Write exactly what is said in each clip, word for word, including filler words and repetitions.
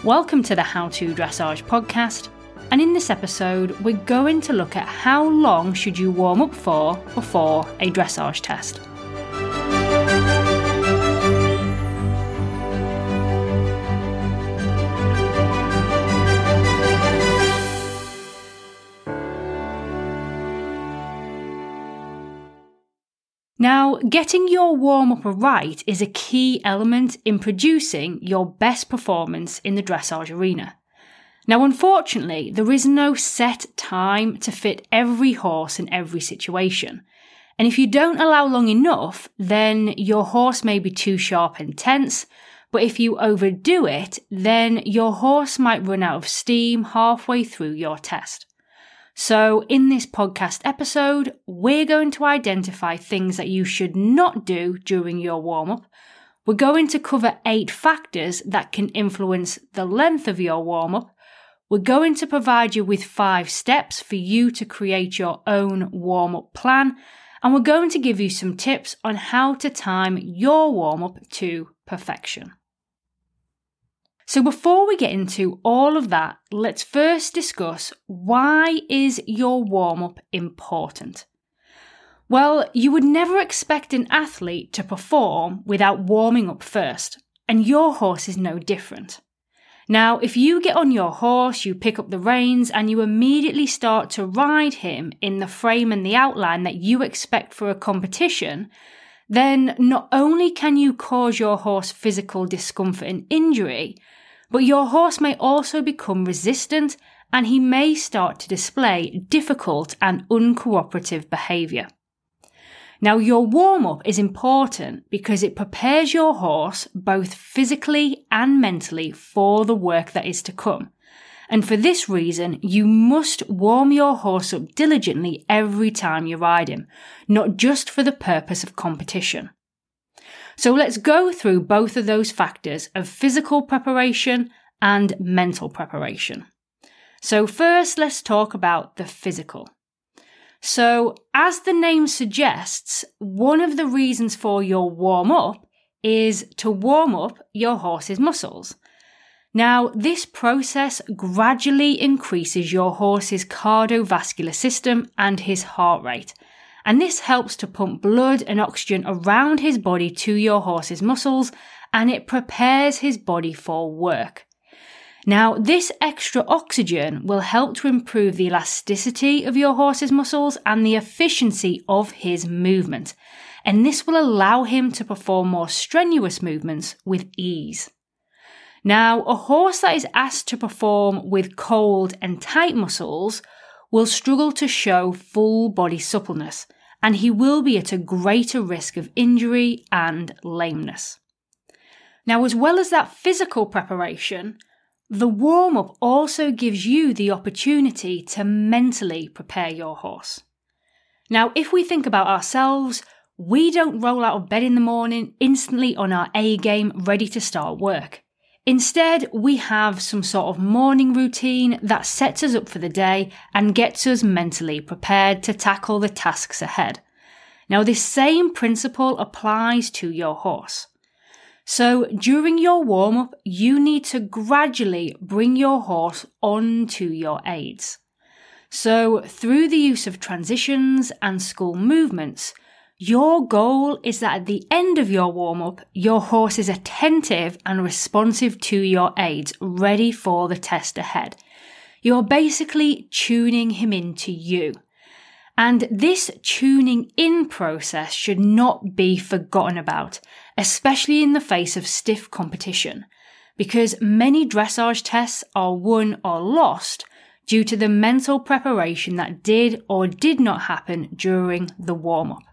Welcome to the How to Dressage podcast, and in this episode we're going to look at how long should you warm up for before a dressage test. Now, getting your warm-up right is a key element in producing your best performance in the dressage arena. Now, unfortunately, there is no set time to fit every horse in every situation. And if you don't allow long enough, then your horse may be too sharp and tense, but if you overdo it, then your horse might run out of steam halfway through your test. So in this podcast episode, we're going to identify things that you should not do during your warm-up. We're going to cover eight factors that can influence the length of your warm-up. We're going to provide you with five steps for you to create your own warm-up plan. And we're going to give you some tips on how to time your warm-up to perfection. So before we get into all of that, let's first discuss why is your warm-up important? Well, you would never expect an athlete to perform without warming up first, and your horse is no different. Now, if you get on your horse, you pick up the reins, and you immediately start to ride him in the frame and the outline that you expect for a competition, then not only can you cause your horse physical discomfort and injury, but your horse may also become resistant and he may start to display difficult and uncooperative behaviour. Now, your warm-up is important because it prepares your horse both physically and mentally for the work that is to come. And for this reason, you must warm your horse up diligently every time you ride him, not just for the purpose of competition. So let's go through both of those factors of physical preparation and mental preparation. So first, let's talk about the physical. So as the name suggests, one of the reasons for your warm-up is to warm up your horse's muscles. Now, this process gradually increases your horse's cardiovascular system and his heart rate. And this helps to pump blood and oxygen around his body to your horse's muscles, and it prepares his body for work. Now, this extra oxygen will help to improve the elasticity of your horse's muscles and the efficiency of his movement, and this will allow him to perform more strenuous movements with ease. Now, a horse that is asked to perform with cold and tight muscles will struggle to show full body suppleness, and he will be at a greater risk of injury and lameness. Now, as well as that physical preparation, the warm-up also gives you the opportunity to mentally prepare your horse. Now, if we think about ourselves, we don't roll out of bed in the morning instantly on our A game ready to start work. Instead, we have some sort of morning routine that sets us up for the day and gets us mentally prepared to tackle the tasks ahead. Now, this same principle applies to your horse. So, during your warm-up, you need to gradually bring your horse onto your aids. So, through the use of transitions and school movements, your goal is that at the end of your warm-up, your horse is attentive and responsive to your aids, ready for the test ahead. You're basically tuning him into you. And this tuning in process should not be forgotten about, especially in the face of stiff competition, because many dressage tests are won or lost due to the mental preparation that did or did not happen during the warm-up.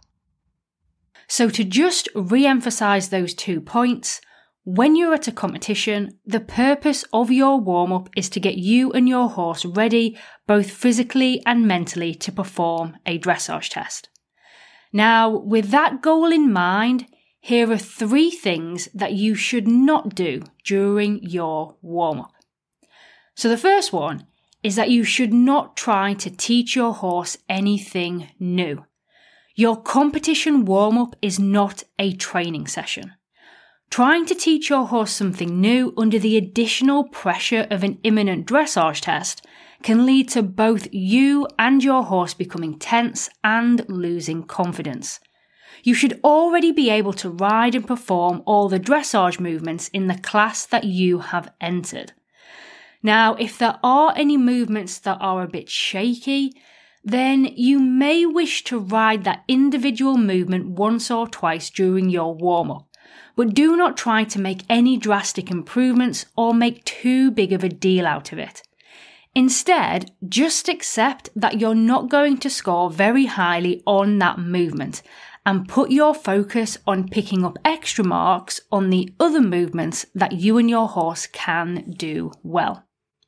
So to just re-emphasize those two points, when you're at a competition, the purpose of your warm-up is to get you and your horse ready, both physically and mentally, to perform a dressage test. Now, with that goal in mind, here are three things that you should not do during your warm-up. So the first one is that you should not try to teach your horse anything new. Your competition warm-up is not a training session. Trying to teach your horse something new under the additional pressure of an imminent dressage test can lead to both you and your horse becoming tense and losing confidence. You should already be able to ride and perform all the dressage movements in the class that you have entered. Now, if there are any movements that are a bit shaky, then you may wish to ride that individual movement once or twice during your warm-up. But do not try to make any drastic improvements or make too big of a deal out of it. Instead, just accept that you're not going to score very highly on that movement and put your focus on picking up extra marks on the other movements that you and your horse can do well.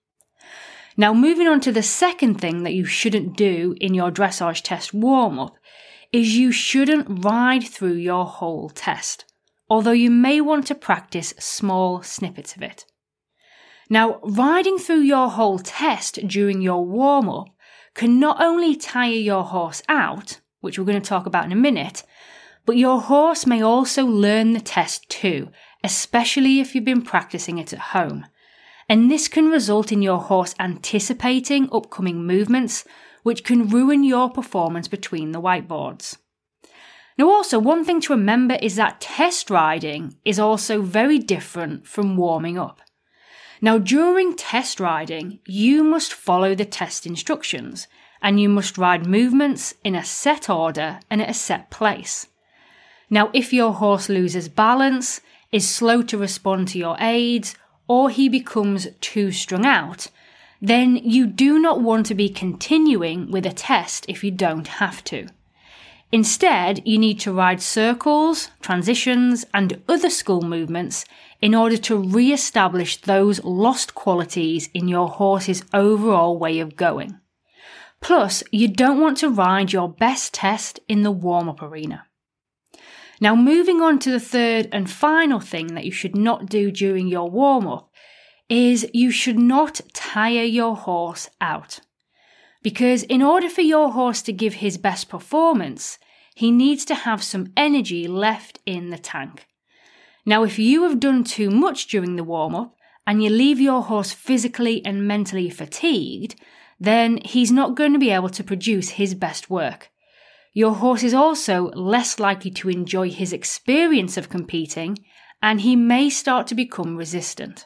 Now, moving on to the second thing that you shouldn't do in your dressage test warm-up is you shouldn't ride through your whole test, although you may want to practice small snippets of it. Now, riding through your whole test during your warm-up can not only tire your horse out, which we're going to talk about in a minute, but your horse may also learn the test too, especially if you've been practicing it at home. And this can result in your horse anticipating upcoming movements, which can ruin your performance between the whiteboards. Now also, one thing to remember is that test riding is also very different from warming up. Now, during test riding, you must follow the test instructions, and you must ride movements in a set order and at a set place. Now, if your horse loses balance, is slow to respond to your aids, or he becomes too strung out, then you do not want to be continuing with a test if you don't have to. Instead, you need to ride circles, transitions, and other school movements in order to re-establish those lost qualities in your horse's overall way of going. Plus, you don't want to ride your best test in the warm-up arena. Now, moving on to the third and final thing that you should not do during your warm-up is you should not tire your horse out. Because in order for your horse to give his best performance, he needs to have some energy left in the tank. Now, if you have done too much during the warm-up and you leave your horse physically and mentally fatigued, then he's not going to be able to produce his best work. Your horse is also less likely to enjoy his experience of competing, and he may start to become resistant.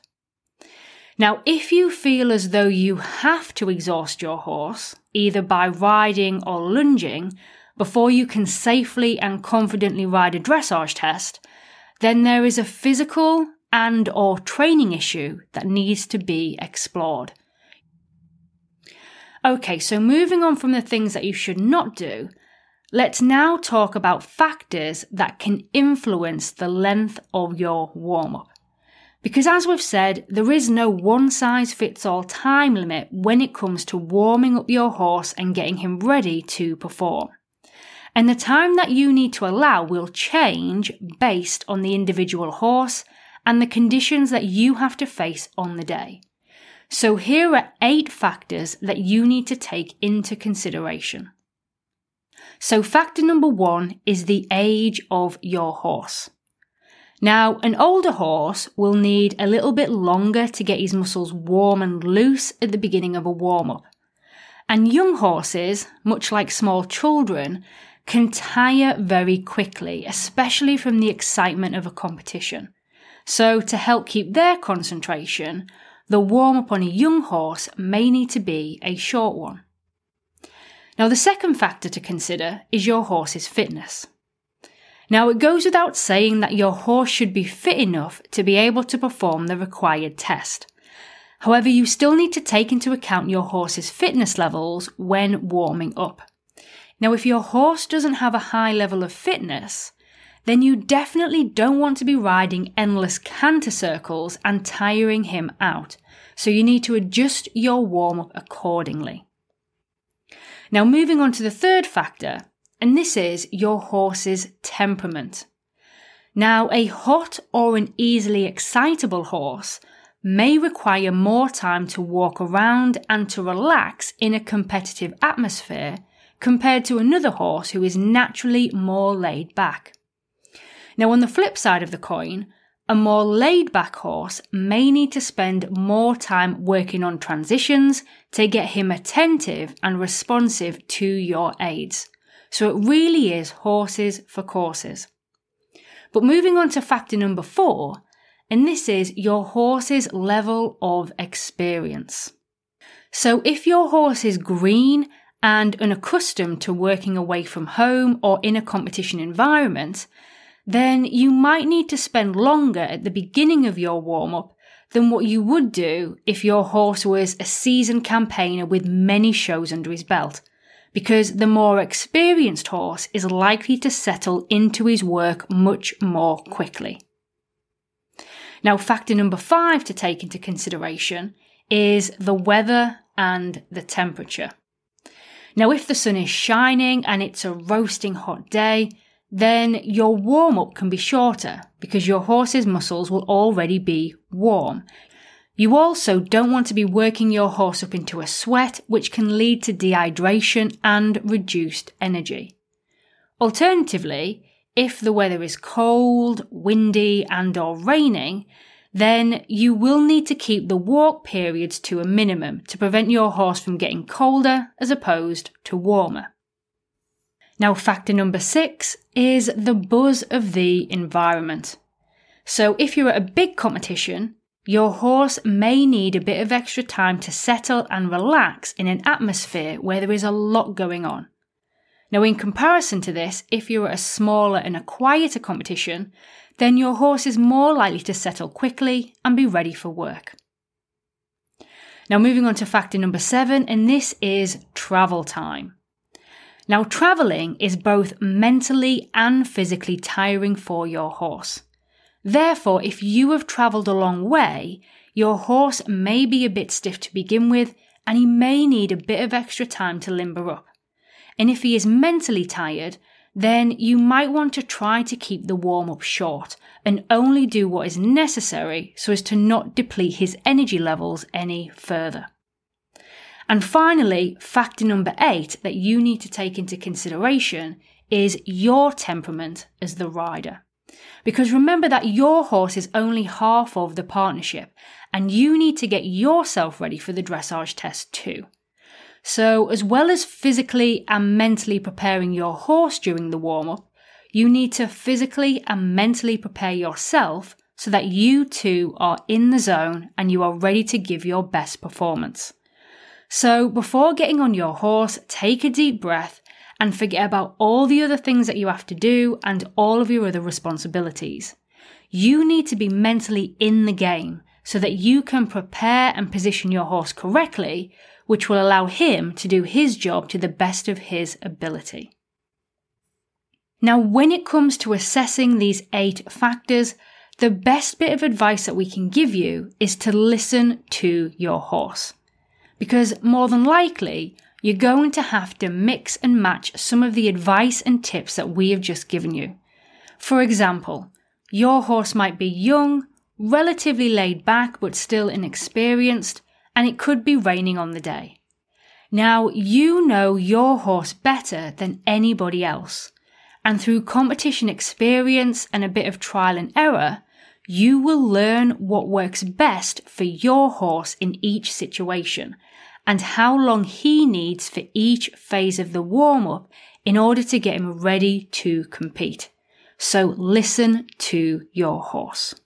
Now, if you feel as though you have to exhaust your horse, either by riding or lunging, before you can safely and confidently ride a dressage test, then there is a physical and or training issue that needs to be explored. Okay, so moving on from the things that you should not do, let's now talk about factors that can influence the length of your warm-up. Because as we've said, there is no one-size-fits-all time limit when it comes to warming up your horse and getting him ready to perform. And the time that you need to allow will change based on the individual horse and the conditions that you have to face on the day. So here are eight factors that you need to take into consideration. So factor number one is the age of your horse. Now, an older horse will need a little bit longer to get his muscles warm and loose at the beginning of a warm-up. And young horses, much like small children, can tire very quickly, especially from the excitement of a competition. So to help keep their concentration, the warm-up on a young horse may need to be a short one. Now, the second factor to consider is your horse's fitness. Now, it goes without saying that your horse should be fit enough to be able to perform the required test. However, you still need to take into account your horse's fitness levels when warming up. Now, if your horse doesn't have a high level of fitness, then you definitely don't want to be riding endless canter circles and tiring him out. So you need to adjust your warm-up accordingly. Now, moving on to the third factor, and this is your horse's temperament. Now, a hot or an easily excitable horse may require more time to walk around and to relax in a competitive atmosphere compared to another horse who is naturally more laid back. Now, on the flip side of the coin, A more laid-back horse may need to spend more time working on transitions to get him attentive and responsive to your aids. So it really is horses for courses. But moving on to factor number four, and this is your horse's level of experience. So if your horse is green and unaccustomed to working away from home or in a competition environment, then you might need to spend longer at the beginning of your warm-up than what you would do if your horse was a seasoned campaigner with many shows under his belt, because the more experienced horse is likely to settle into his work much more quickly. Now, factor number five to take into consideration is the weather and the temperature. Now, if the sun is shining and it's a roasting hot day, then your warm-up can be shorter because your horse's muscles will already be warm. You also don't want to be working your horse up into a sweat, which can lead to dehydration and reduced energy. Alternatively, if the weather is cold, windy, and or raining, then you will need to keep the walk periods to a minimum to prevent your horse from getting colder as opposed to warmer. Now, factor number six is the buzz of the environment. So if you're at a big competition, your horse may need a bit of extra time to settle and relax in an atmosphere where there is a lot going on. Now, in comparison to this, if you're at a smaller and a quieter competition, then your horse is more likely to settle quickly and be ready for work. Now, moving on to factor number seven, and this is travel time. Now, travelling is both mentally and physically tiring for your horse. Therefore, if you have travelled a long way, your horse may be a bit stiff to begin with, and he may need a bit of extra time to limber up. And if he is mentally tired, then you might want to try to keep the warm-up short and only do what is necessary so as to not deplete his energy levels any further. And finally, factor number eight that you need to take into consideration is your temperament as the rider. Because remember that your horse is only half of the partnership, and you need to get yourself ready for the dressage test too. So as well as physically and mentally preparing your horse during the warm-up, you need to physically and mentally prepare yourself so that you too are in the zone and you are ready to give your best performance. So before getting on your horse, take a deep breath and forget about all the other things that you have to do and all of your other responsibilities. You need to be mentally in the game so that you can prepare and position your horse correctly, which will allow him to do his job to the best of his ability. Now, when it comes to assessing these eight factors, the best bit of advice that we can give you is to listen to your horse. Because more than likely, you're going to have to mix and match some of the advice and tips that we have just given you. For example, your horse might be young, relatively laid back but still inexperienced, and it could be raining on the day. Now, you know your horse better than anybody else, and through competition experience and a bit of trial and error, you will learn what works best for your horse in each situation and how long he needs for each phase of the warm-up in order to get him ready to compete. So listen to your horse.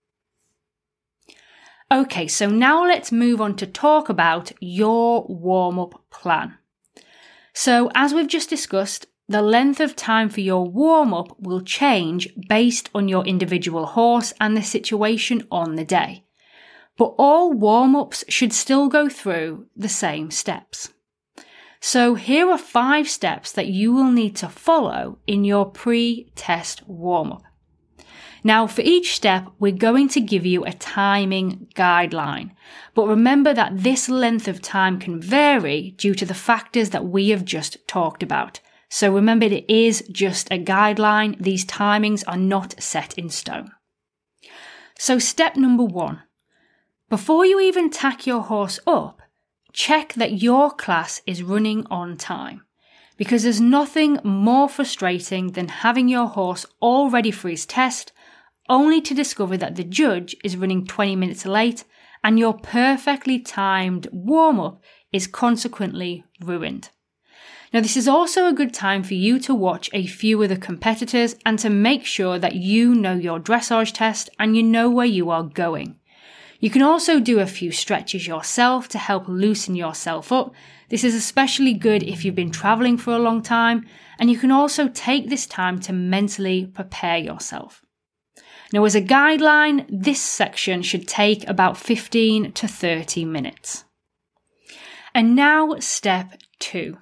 Okay, so now let's move on to talk about your warm-up plan. So as we've just discussed, the length of time for your warm-up will change based on your individual horse and the situation on the day. But all warm-ups should still go through the same steps. So here are five steps that you will need to follow in your pre-test warm-up. Now, for each step, we're going to give you a timing guideline. But remember that this length of time can vary due to the factors that we have just talked about. So remember, it is just a guideline. These timings are not set in stone. So step number one. Before you even tack your horse up, check that your class is running on time. Because there's nothing more frustrating than having your horse all ready for his test, only to discover that the judge is running twenty minutes late and your perfectly timed warm-up is consequently ruined. Now, this is also a good time for you to watch a few other competitors and to make sure that you know your dressage test and you know where you are going. You can also do a few stretches yourself to help loosen yourself up. This is especially good if you've been traveling for a long time, and you can also take this time to mentally prepare yourself. Now, as a guideline, this section should take about fifteen to thirty minutes. And now step two.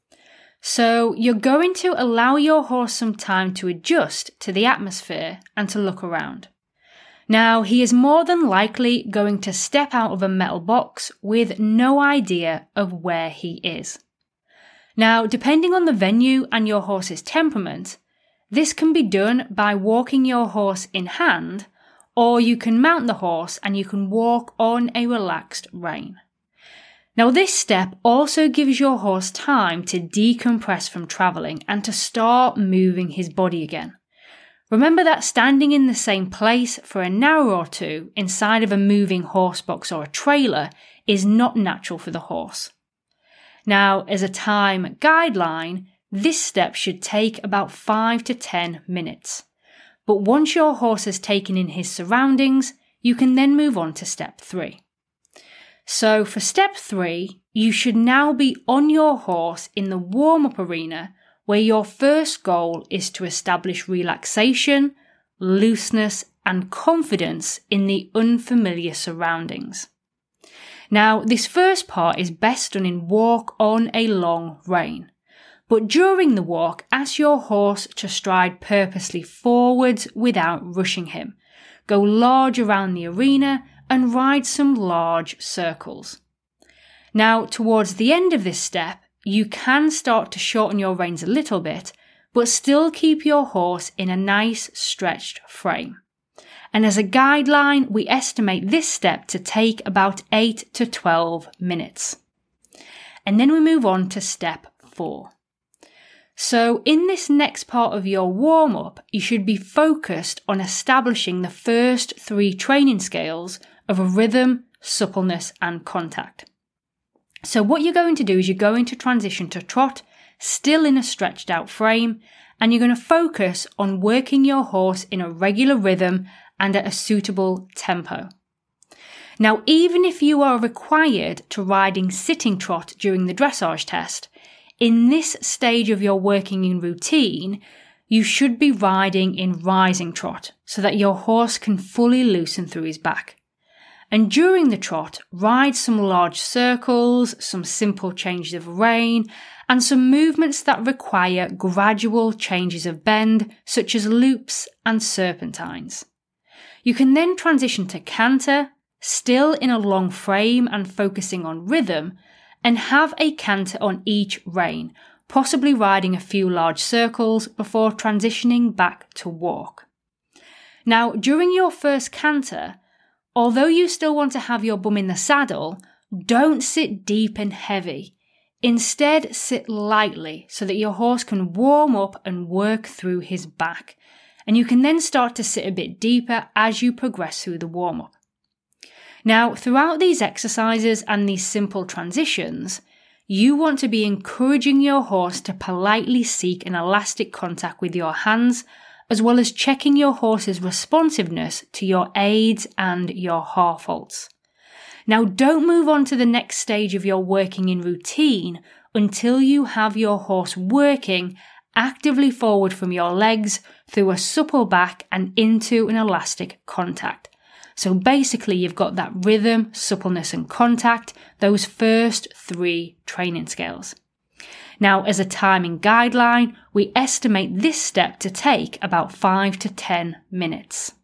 So you're going to allow your horse some time to adjust to the atmosphere and to look around. Now, he is more than likely going to step out of a metal box with no idea of where he is. Now, depending on the venue and your horse's temperament, this can be done by walking your horse in hand, or you can mount the horse and you can walk on a relaxed rein. Now, this step also gives your horse time to decompress from travelling and to start moving his body again. Remember that standing in the same place for an hour or two inside of a moving horse box or a trailer is not natural for the horse. Now, as a time guideline, this step should take about five to ten minutes. But once your horse has taken in his surroundings, you can then move on to step three. So for step three, you should now be on your horse in the warm-up arena, where your first goal is to establish relaxation, looseness, and confidence in the unfamiliar surroundings. Now, this first part is best done in walk on a long rein. But during the walk, ask your horse to stride purposely forwards without rushing him. Go large around the arena and ride some large circles. Now, towards the end of this step, you can start to shorten your reins a little bit, but still keep your horse in a nice stretched frame. And as a guideline, we estimate this step to take about eight to twelve minutes. And then we move on to step four. So in this next part of your warm-up, you should be focused on establishing the first three training scales of a rhythm, suppleness, and contact. So what you're going to do is you're going to transition to trot, still in a stretched out frame, and you're going to focus on working your horse in a regular rhythm and at a suitable tempo. Now, even if you are required to riding sitting trot during the dressage test, in this stage of your working in routine, you should be riding in rising trot so that your horse can fully loosen through his back. And during the trot, ride some large circles, some simple changes of rein, and some movements that require gradual changes of bend, such as loops and serpentines. You can then transition to canter, still in a long frame and focusing on rhythm, and have a canter on each rein, possibly riding a few large circles before transitioning back to walk. Now, during your first canter, although you still want to have your bum in the saddle, don't sit deep and heavy. Instead, sit lightly so that your horse can warm up and work through his back. And you can then start to sit a bit deeper as you progress through the warm-up. Now, throughout these exercises and these simple transitions, you want to be encouraging your horse to politely seek an elastic contact with your hands, as well as checking your horse's responsiveness to your aids and your half halts. Now, don't move on to the next stage of your working in routine until you have your horse working actively forward from your legs through a supple back and into an elastic contact. So basically, you've got that rhythm, suppleness, and contact, those first three training scales. Now, as a timing guideline, we estimate this step to take about five to ten minutes.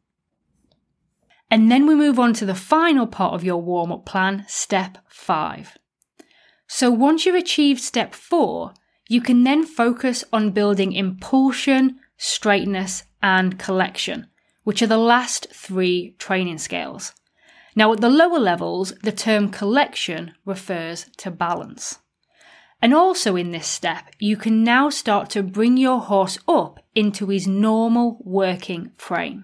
And then we move on to the final part of your warm-up plan, step five. So once you've achieved step four, you can then focus on building impulsion, straightness, and collection, which are the last three training scales. Now, at the lower levels, the term collection refers to balance. And also in this step, you can now start to bring your horse up into his normal working frame.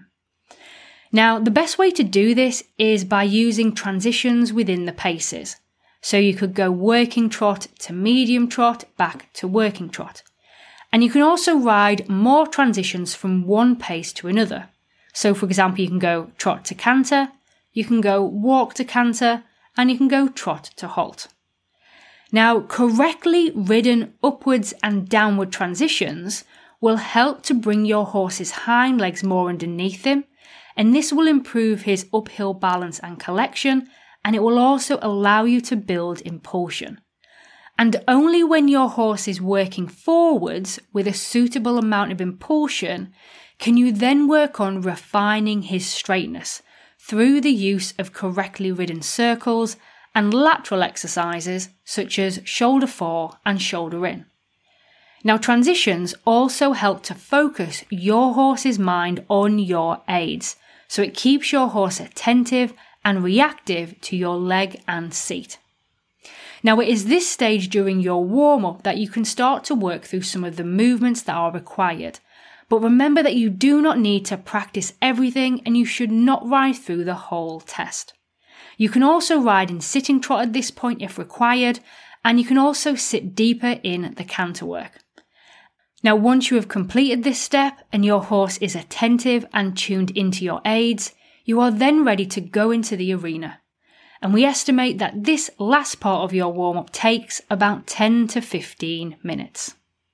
Now, the best way to do this is by using transitions within the paces. So you could go working trot to medium trot, back to working trot. And you can also ride more transitions from one pace to another. So for example, you can go trot to canter, you can go walk to canter, and you can go trot to halt. Now, correctly ridden upwards and downward transitions will help to bring your horse's hind legs more underneath him, and this will improve his uphill balance and collection, and it will also allow you to build impulsion. And only when your horse is working forwards with a suitable amount of impulsion can you then work on refining his straightness through the use of correctly ridden circles and lateral exercises such as shoulder fore and shoulder in. Now, transitions also help to focus your horse's mind on your aids, so it keeps your horse attentive and reactive to your leg and seat. Now, it is this stage during your warm-up that you can start to work through some of the movements that are required. But remember that you do not need to practice everything and you should not ride through the whole test. You can also ride in sitting trot at this point if required, and you can also sit deeper in the canter work. Now, once you have completed this step and your horse is attentive and tuned into your aids, you are then ready to go into the arena. And we estimate that this last part of your warm-up takes about ten to fifteen minutes.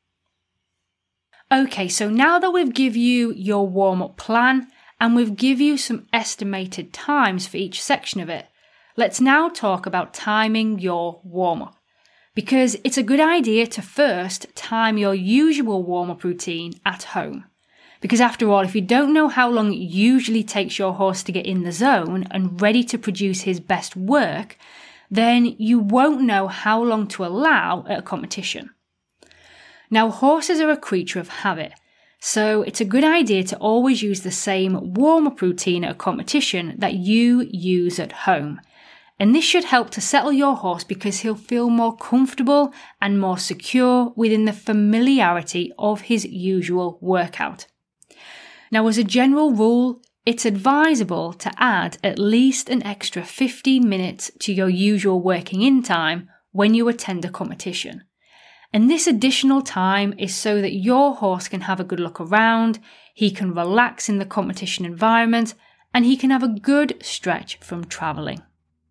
Okay, so now that we've given you your warm-up plan and we've given you some estimated times for each section of it, let's now talk about timing your warm-up. Because it's a good idea to first time your usual warm-up routine at home. Because after all, if you don't know how long it usually takes your horse to get in the zone and ready to produce his best work, then you won't know how long to allow at a competition. Now, horses are a creature of habit, so it's a good idea to always use the same warm-up routine at a competition that you use at home. And this should help to settle your horse because he'll feel more comfortable and more secure within the familiarity of his usual workout. Now, as a general rule, it's advisable to add at least an extra fifteen minutes to your usual working in time when you attend a competition. And this additional time is so that your horse can have a good look around, he can relax in the competition environment, and he can have a good stretch from travelling.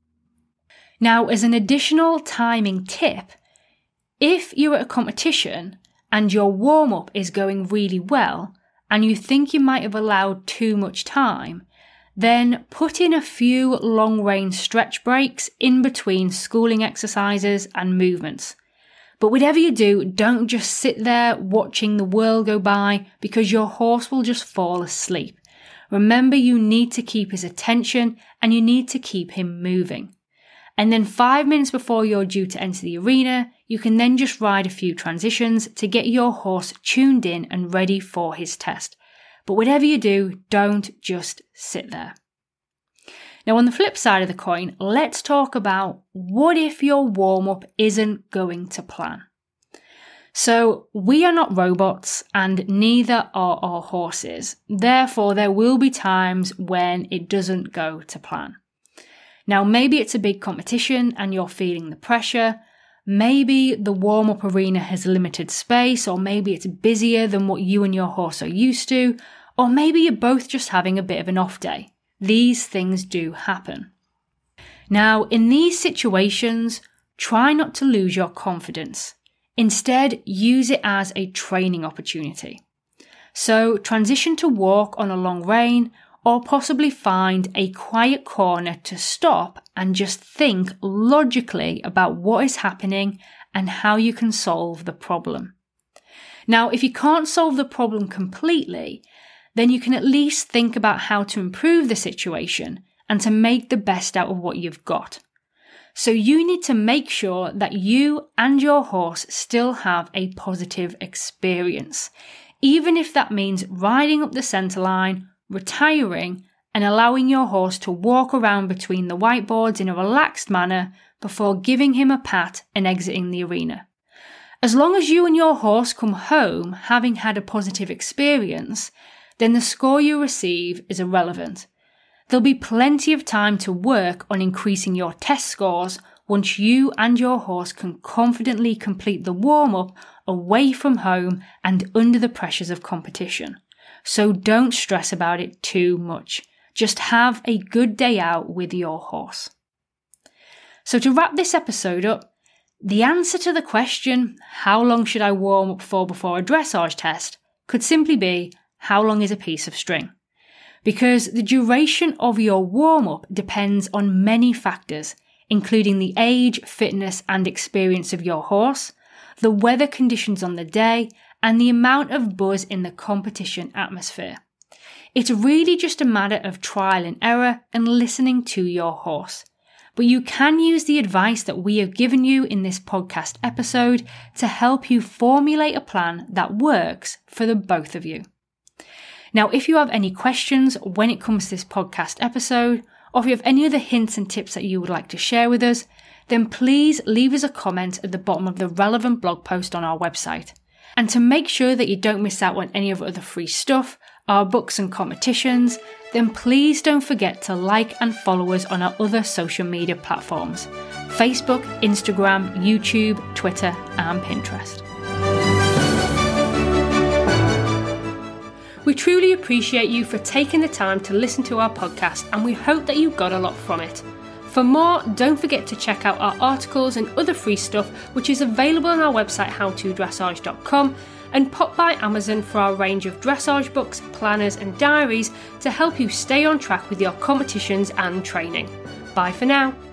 Now, as an additional timing tip, if you're at a competition and your warm-up is going really well and you think you might have allowed too much time, then put in a few long-range stretch breaks in between schooling exercises and movements. But whatever you do, don't just sit there watching the world go by because your horse will just fall asleep. Remember, you need to keep his attention and you need to keep him moving. And then five minutes before you're due to enter the arena, you can then just ride a few transitions to get your horse tuned in and ready for his test. But whatever you do, don't just sit there. Now, on the flip side of the coin, let's talk about what if your warm-up isn't going to plan. So, we are not robots and neither are our horses. Therefore, there will be times when it doesn't go to plan. Now, maybe it's a big competition and you're feeling the pressure. Maybe the warm-up arena has limited space, or maybe it's busier than what you and your horse are used to, or maybe you're both just having a bit of an off day. These things do happen. Now, in these situations, try not to lose your confidence. Instead, use it as a training opportunity. So, transition to walk on a long rein, or possibly find a quiet corner to stop and just think logically about what is happening and how you can solve the problem. Now, if you can't solve the problem completely, then you can at least think about how to improve the situation and to make the best out of what you've got. So you need to make sure that you and your horse still have a positive experience, even if that means riding up the centre line, retiring, and allowing your horse to walk around between the whiteboards in a relaxed manner before giving him a pat and exiting the arena. As long as you and your horse come home having had a positive experience, then the score you receive is irrelevant. There'll be plenty of time to work on increasing your test scores once you and your horse can confidently complete the warm-up away from home and under the pressures of competition. So don't stress about it too much. Just have a good day out with your horse. So to wrap this episode up, the answer to the question, how long should I warm up for before a dressage test, could simply be, how long is a piece of string? Because the duration of your warm-up depends on many factors, including the age, fitness and experience of your horse, the weather conditions on the day, and the amount of buzz in the competition atmosphere. It's really just a matter of trial and error and listening to your horse. But you can use the advice that we have given you in this podcast episode to help you formulate a plan that works for the both of you. Now, if you have any questions when it comes to this podcast episode, or if you have any other hints and tips that you would like to share with us, then please leave us a comment at the bottom of the relevant blog post on our website. And to make sure that you don't miss out on any of our other free stuff, our books and competitions, then please don't forget to like and follow us on our other social media platforms: Facebook, Instagram, YouTube, Twitter, and Pinterest. We truly appreciate you for taking the time to listen to our podcast, and we hope that you got a lot from it. For more, don't forget to check out our articles and other free stuff, which is available on our website how to dressage dot com, and pop by Amazon for our range of dressage books, planners and diaries to help you stay on track with your competitions and training. Bye for now.